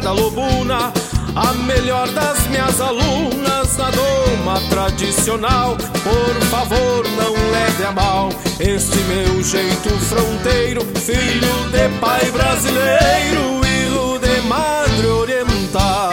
da lobuna, a melhor das minhas alunas na doma tradicional. Por favor, não leve a mal este meu jeito fronteiro, filho de pai brasileiro, filho de madre oriental.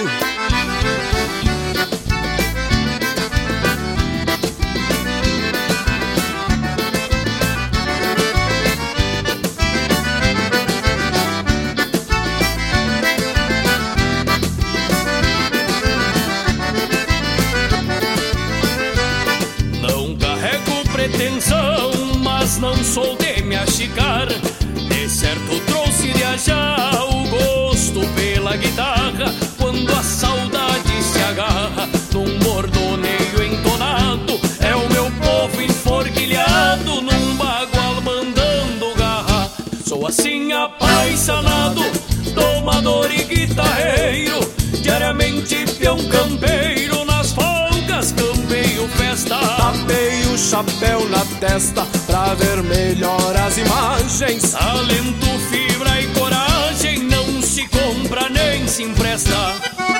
Mas não sou de me achicar, de certo trouxe de já o gosto pela guitarra. Quando a saudade se agarra num bordoneio entonado, é o meu povo enforquilhado num bagual mandando garra. Sou assim apaixonado, domador e guitarreiro, diariamente peão campeiro, nas folgas campeio festa. Tapei o chapéu na testa pra ver melhor as imagens. Talento, fibra e coragem não se compra nem se empresta.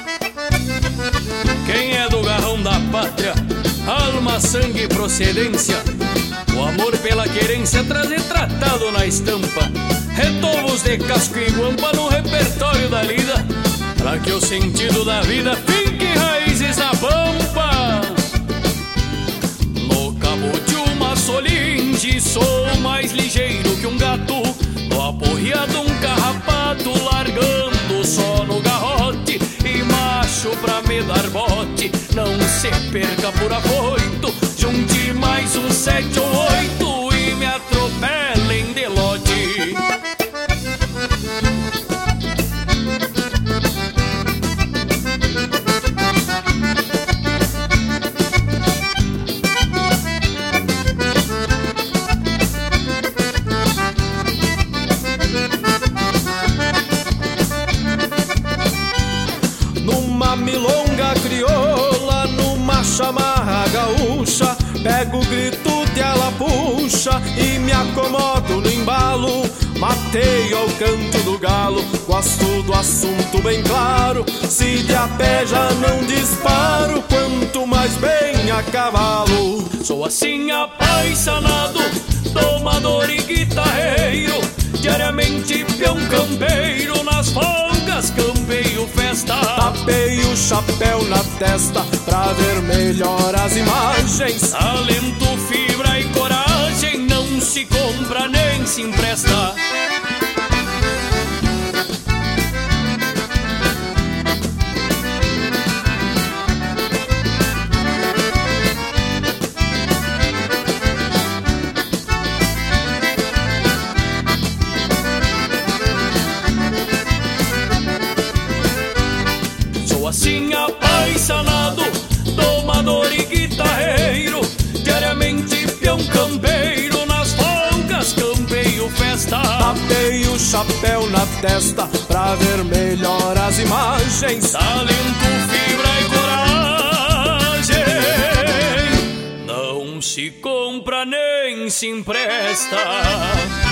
Quem é do garrão da pátria, alma, sangue e procedência, o amor pela querência traz retratado na estampa. Retovos de casco e guampa no repertório da lida, pra que o sentido da vida finque raízes na pampa. No cabo de uma solinge sou mais ligeiro que um gato, no aporreado um carrapato largando só no garrote. E macho pra me dar bote, não se perca por afoito, junte mais um 7 ou 8 e me atropelem de lote. Milonga crioula, numa chamarra gaúcha, pego o grito de alapuxa e me acomodo no embalo. Mateio ao canto do galo, gosto do assunto bem claro, se de a pé já não disparo, quanto mais bem a cavalo. Sou assim apaixonado, domador e guitarreiro, diariamente peão campeiro, nas folgas campeio festa. Tapei o chapéu na testa pra ver melhor as imagens. Talento, fibra e coragem não se compra nem se empresta. Assim apaixonado, domador e guitarreiro, diariamente peão campeiro, nas folgas campeio festa. Tapei o chapéu na testa pra ver melhor as imagens. Talento, fibra e coragem não se compra nem se empresta.